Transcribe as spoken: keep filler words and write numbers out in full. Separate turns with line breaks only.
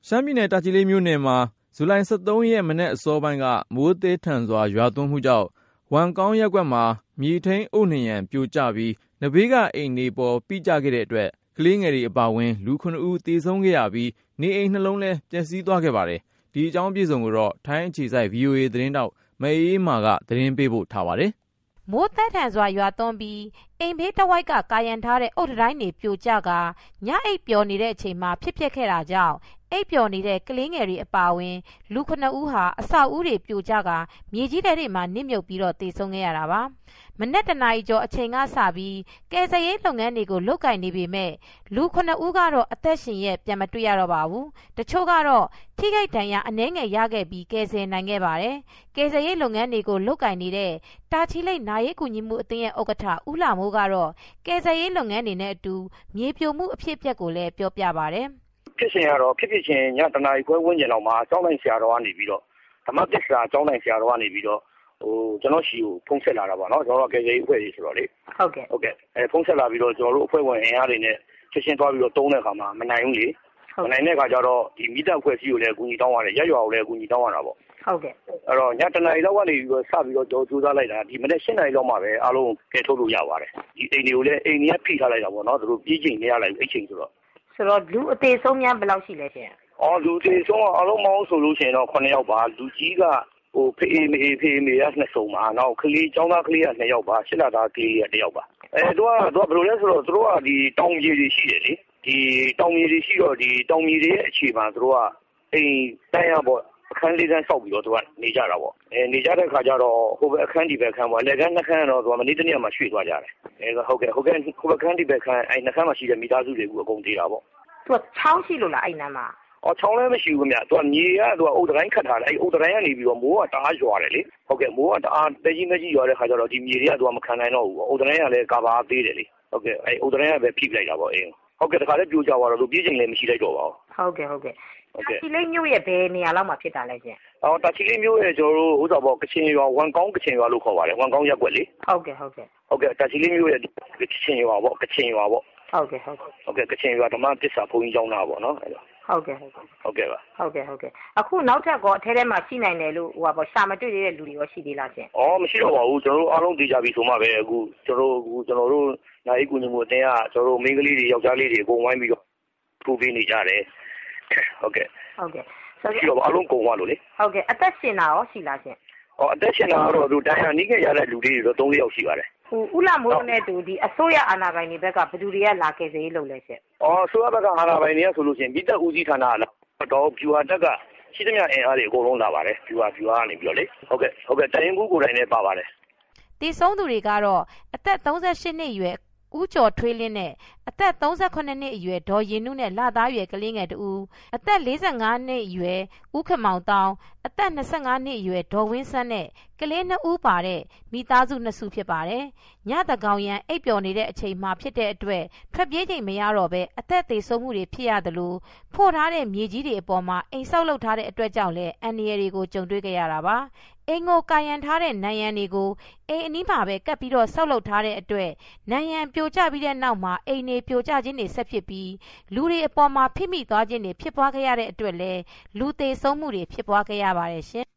ရှမ်းပြည်နယ်တာချီလိတ်မြို့နယ်မှာဇူလိုင်၁၃ရက်မနက်အစောပိုင်းကမိုးသေးထန်စွာရွာသွန်းမှုကြောင့်ဝမ်ကောင်းရပ်ကွက်မှာမြေထိန်းအုတ်နံရံပြိုကျပြီးနဘေးကအိမ်တွေပေါ်ပိကျခဲ့တဲ့အတွက်ကလေးငယ်တွေအပါအဝင်လူခုနှစ်ဦးသေဆုံးခဲ့ရပြီးနေအိမ်နှလုံးလည်းပျက်စီးသွားခဲ့ပါတယ်။ဒီအကြောင်းပြည့်စုံကိုတော့ထိုင်းအခြေစိုက် ဗွီအိုအေ သတင်းတောက်မအေးအေးမာကသတင်းပေးပို့ထားပါတယ်
။မိုးသက်ထန်စွာရွာသွန်းပြီးအိမ်ဘေးတဝိုက်ကကာရံထားတဲ့အုတ်တိုင်းတွေပြိုကျကညအိပ်ပျော်နေတဲ့အချိန်မှာဖြစ်ပျက်ခဲ့တာကြောင့်အိပ်ပျော်နေတဲ့ကလေးငယ်တွေအပါအဝင်လူခုနှစ်ဦးဟာအဆောက်အဦတွေပြိုကျကမြေကြီးထဲတွေမှာနစ်မြုပ်ပြီးတော့သေဆုံးခဲ့ရတာပါ။မနက်တနာရီကျော်အချိန်ကစပြီးကယ်ဆယ်ရေးလုပ်ငန်းတွေကိုလုပ်ကိုင်နေပေမဲ့လူခုနှစ်ဦးကတော့အသက်ရှင်ရက်ပြန်မတွေ့ရတော့ပါဘူး။တချို့ကတော့ထိခိုက်ဒဏ်ရာအနည်းငယ်ရခဲ့ပြီးကယ်ဆယ်နိုင်ခဲ့ပါတယ်။ကယ်ဆယ်ရေးလုပ်ငန်းတွေကိုလုပ်ကိုင်နေတဲ့တာချီလိတ်နာရေးကူညီမှုအသင်းရဲ့ဥက္ကဋ္ဌဦးလာမိုးကတော့ကယ်ဆယ်ရေးလုပ်ငန်းတွေနဲ့အတူမြေပြိုမှုအဖြစ်အပျက်ကိုလည်းပြောပြပါတယ်
။ဖြစ်စဉ်ကတော့ဖြစ်ဖြစ်ချင်းညတနာရီခွဲဝန်းကျင်လောက်မှာအကြောင်းတိုင်းဆရာတော်ကနေပြီးတော့ဓမ္မပစ္စရာအကြောင်းတိုင်းဆရာတော်ကနေပြီးတော့ဟိုကျွန်တော်ရှိကိုဖုန်းဆက်လာတာပါနော်ကျွန်တော်ကကယ်ဆယ်ရေးအဖွဲ့ကြီးဆိုတော့လေ
ဟုတ်ကဲ့
ဟုတ်ကဲ့အဲဖုန်းဆက်လာပြီးတော့ကျွန်တော်တို့အဖွဲ့ဝင်အင်အားတွေနဲ့ချက်ချင်းသွားပြီးတော့တုံးတဲ့အခါမှာမနိုင်ဘူးလေမနိုင်တဲ့အခါကျတော့ဒီမိသားအဖွဲ့အစည်းကိုလည်းအကူအညီတောင်းရတယ်ရက်ရွာကိုလည်းအကူအညီတောင်းရတာပေါ့
ဟုတ်ကဲ့
အဲ့တော့ညတနာရီလောက်ကနေပြီးတော့စပြီးတော့ကြော်ကြိုးစားလိုက်တာဒီမနေ့၈နာရီလောက်မှပဲအားလုံးကယ်ထုတ်လို့ရပါတယ်ဒီအိမ်တွေကိုလည်းအိမ်ကြီးဖိထားလိုက်တာပေါ့နော်သူတို့ပြေးချိန်မရလိုက်ဘူးအိတ်ချိန်ဆိုတော့
ဆိုတော့လူအသေးဆုံးများဘယ်လောက်ရှိလဲရှင်
အော်လူသေးဆုံးအားလုံးမောင်းဆိုလို့ရှိရင်တော့ခုနှစ်ယောက်ပါလူကြီးကဟိုဖေးမေးဖေးမေးရနှစ်စုံပါနောက်ကလေးចောင်းသားကလေးကနှစ်ယောက်ပါရှစ်လသားကလေးကတစ်ယောက်ပါအဲတို့ကတို့ကဘယ်လိုလဲဆိုတော့တို့ကဒီတောင်ကြီးတွေရှိတယ်လေဒီတောင်ကြီးတွေရှိတော့ဒီတောင်ကြီးတွေရဲ့အခြေမှာတို့ကအိမ်တန်းရပေါ့အခန်းလေးကန်းဆောက်ပြီးတော့တို့ကနေကြတာပေါ့အဲနေကြတဲ့ခါကျတော့ဟိုဘက်အခန်းဒီဘက်ခန်းပေါ့လက်ကန်းနှခန်းတော့တို့ကမနေ့တနေ့မှရွှေ့သွားကြတယ်အဲဟုတ်ကဲ့ဟုတ်ကဲ့ဟိုဘက်ခန်းဒီဘက်ခန်းအဲနှခန်းမှာရှိတဲ့မိသားစုတွေကိုအကုန်သေးတာပေါ့
သူကချောင်းရှိလို့လားအဲ့နားမှာ
အော်ချောင်းလည်းမရှိဘူးခင်ဗျသူကမြေကသူကအုတ်တိုင်းခတ်ထားတယ်အဲ့အုတ်တိုင်းကနေပြီးတော့မိုးကတအားရွာတယ်လေဟုတ်ကဲ့မိုးကတအားတကြီးမကြီးရွာတဲ့ခါကျတော့ဒီမြေတွေကသူကမခံနိုင်တော့ဘူးအုတ်တိုင်းကလည်းကာဘာသေးတယ်လေဟုတ်ကဲ့အဲ့အုတ်တိုင်းကပဲဖိပလိုက်တာပေါ့အင်းဟုတ်ကဲ့တခါလည်းပြိုကျသွားတော့သူပြေးချိန်လည်းမရှိလိုက်တော့ပါ
ဘူးဟုတ်ကဲ့ဟုတ်ကဲ့ဟုတ်ကဲ့တာချီလိတ်မြို့ရဲ့ဘယ်နေရာလောက်မှာဖြစ်တာလဲရှင်
အော်တာချီလိတ်မြို့ရဲ့ကျွန်တော်တို့ဥစ္စာပေါ့ကချင်ရွာဝန်ကောင်းကချင်ရွာလို့ခေါ်ပါတယ်ဝန်ကောင်းရက်ွက်လေ
ဟုတ်ကဲ့ဟုတ်ကဲ့
ဟုတ်ကဲ့တာချီလိတ်မြို့ရဲ့ကချင်ရွာပေါ့ကချင်ရွာပေါ့
ဟုတ်ကဲ့ဟုတ်ကဲ့
ဟုတ်ကဲ့ကချင်ရွာဓမ္မပစ္စဘုန်းကြီးကျောင်းသားပေါ့နော်အဲ့လို
ဟုတ်ကဲ့ဟုတ်ကဲ့
ဟုတ်ကဲ့ပါ
ဟုတ်ကဲ့ဟုတ်ကဲ့အခုနောက်ထပ်ကောအထဲထဲမှာရှိနိုင်တယ်လို့ဟိုပါပေါ့ရှာမတွေ့သေးတဲ့လူတွေရောရှိသေးလားရှင်
အော်မရှိတော့ပါဘူးကျွန်တော်တို့အားလုံးသိကြပြီဆိုမှပဲအခုကျွန်တော်တို့အခုကျွန်တော်တို့နိုင်ကူညီမှုအတင်းကကျွန်တော်တို့မိန်းကလေးတွေယောက်ျားလေးတွေအကုန်ဝိုင်းပြီးတော့ထူပေးနေကြတယ်ဟုတ်ကဲ့
ဟုတ်ကဲ့
ဆိုတော့အားလုံးကုန်သွားလို့လေ
ဟုတ်ကဲ့အသက်ရှင်တာရောရှိလားရှင်
အော်အသက်ရှင်တာကတော့သူတိုင်းဟာနီးခဲ့ရတဲ့လူတွေတော့၃၄ယောက်ရှိပါတယ်
ဟိုဥလာမိုးနဲ့တူဒီအစိုးရအာဏာပိုင်တွေဘက်ကဘယ်သူတွေကလာကယ်ဆယ်ရေးလုပ်လဲရှင်
အော်အစိုးရဘက်ကအာဏာပိုင်တွေကဆိုလို့ရှိရင်မိသက်ဦးစီးဌာနကတော့ဗျူဟာတက်ကရှိသမျှအင်အားတွေအကုန်လုံးလာပါတယ်ဗျူဟာဗျူဟာကနေပြီးတော့လေဟုတ်ကဲ့ဟုတ်ကဲ့တိုင်းဘူးကိုယ်တိုင်လည်းပါပါတယ်
တည်ဆုံးသူတွေကတော့အသက်၃၈နှစ်အရွယ်ဦးကျော်ထွေးလင်းနဲ့အသက်၃၉နှစ်အရွယ်ဒေါ်ရင်နုနဲ့လသားရွယ်ကလေးငယ်တူအသက်၄၅နှစ်အရွယ်ဦးခမောင်တောင်အသက်၂၅နှစ်အရွယ်ဒေါ်ဝင်းဆန်းနဲ့ကလေးနှစ်ဦးပါတဲ့မိသားစုနှစ်စုဖြစ်ပါတယ်။ညတကောင်ရန်အိပ်ပျော်နေတဲ့အချိန်မှာဖြစ်တဲ့အတွက်ထွက်ပြေးချိန်မရတော့ပဲအသက်သေဆုံးမှုတွေဖြစ်ရသလိုဖို့ထားတဲ့မြေကြီးတွေအပေါ်မှာအိမ်ဆောက်လုပ်ထားတဲ့အတွက်ကြောင့်လည်းအန္တရာယ်တွေကိုကြုံတွေ့ခဲ့ရတာပါ။အိမ်ကိုကာရန်ထားတဲ့နံရံတွေကိုအိမ်အနီးမှာပဲကပ်ပြီးတော့ဆောက်လုပ်ထားတဲ့အတွက်နံရံပြိုကျပြီးတဲ့နောက်မှာအိမ်တွေပြိုကျခြင်းတွေဆက်ဖြစ်ပြီးလူတွေအပေါ်မှာဖိမိသွားခြင်းတွေဖြစ်ပွားခဲ့ရတဲ့အတွက်လည်းလူသေဆုံးမှုတွေဖြစ်ပွားခဲ့ရပါတယ်ရှင်။